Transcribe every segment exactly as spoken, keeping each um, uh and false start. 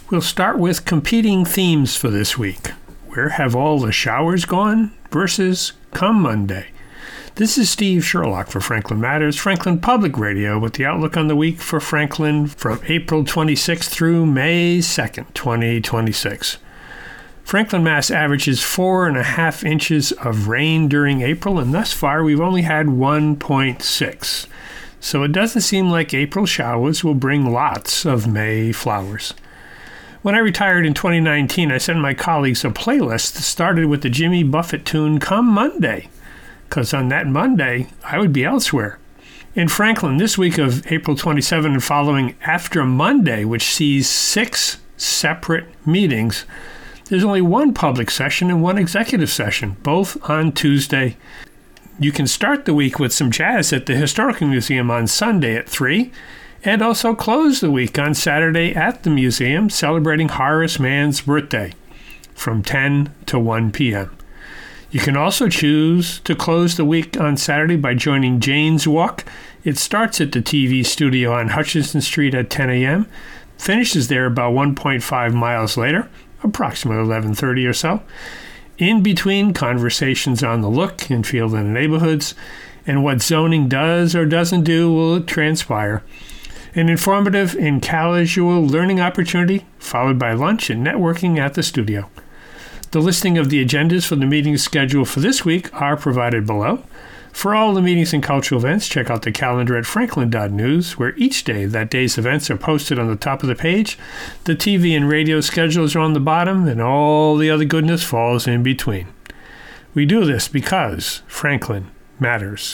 We'll start with competing themes for this week. Where have all the showers gone versus come Monday? This is Steve Sherlock for Franklin Matters, Franklin Public Radio, with the outlook on the week for Franklin from April twenty-sixth through May second, twenty twenty-six. Franklin, Mass. Averages four and a half inches of rain during April, and thus far we've only had one point six. So it doesn't seem like April showers will bring lots of May flowers. When I retired in twenty nineteen, I sent my colleagues a playlist that started with the Jimmy Buffett tune Come Monday, because on that Monday, I would be elsewhere. In Franklin, this week of April twenty-seventh and following after Monday, which sees six separate meetings, there's only one public session and one executive session, both on Tuesday. You can start the week with some jazz at the Historical Museum on Sunday at three, and also close the week on Saturday at the museum, celebrating Horace Mann's birthday from ten to one p.m. You can also choose to close the week on Saturday by joining Jane's Walk. It starts at the T V studio on Hutchinson Street at ten a.m., finishes there about one point five miles later, approximately eleven thirty or so. In between, conversations on the look and feel in the neighborhoods, and what zoning does or doesn't do will transpire. An informative and casual learning opportunity, followed by lunch and networking at the studio. The listing of the agendas for the meetings scheduled for this week are provided below. For all the meetings and cultural events, check out the calendar at franklin dot news, where each day that day's events are posted on the top of the page. The T V and radio schedules are on the bottom, and all the other goodness falls in between. We do this because Franklin matters.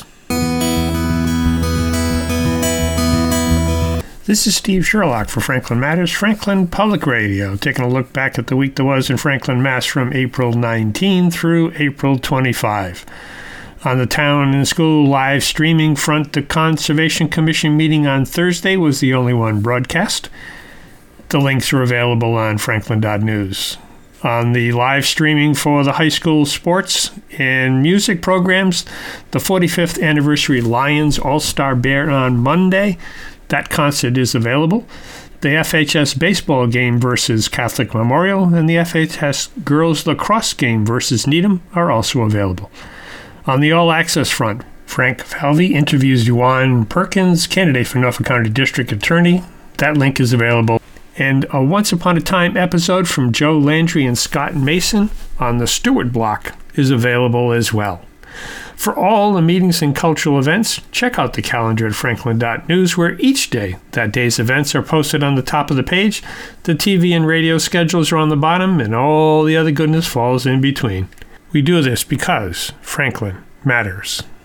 This is Steve Sherlock for Franklin Matters, Franklin Public Radio, taking a look back at the week that was in Franklin, Mass. From April nineteenth through April twenty-fifth. On the town and school live streaming front, the Conservation Commission meeting on Thursday was the only one broadcast. The links are available on franklin dot news. On the live streaming for the high school sports and music programs, the forty-fifth anniversary Lions All-Star Bear on Monday. That concert is available. The F H S baseball game versus Catholic Memorial and the F H S girls lacrosse game versus Needham are also available. On the all-access front, Frank Falvey interviews Juan Perkins, candidate for Norfolk County District Attorney. That link is available. And a Once Upon a Time episode from Joe Landry and Scott Mason on the Stewart Block is available as well. For all the meetings and cultural events, check out the calendar at franklin dot news, where each day that day's events are posted on the top of the page. The T V and radio schedules are on the bottom, and all the other goodness falls in between. We do this because Franklin matters.